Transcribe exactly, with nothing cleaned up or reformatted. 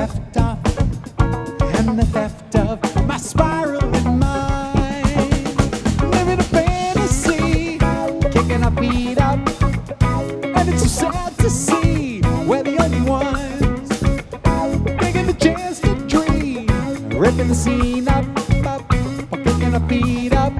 theft of, and the theft of my spiraling mind. Living a fantasy, kicking our feet up, and it's so sad to see we're the only ones taking the chance to dream, ripping the scene up, up, or kicking our feet up.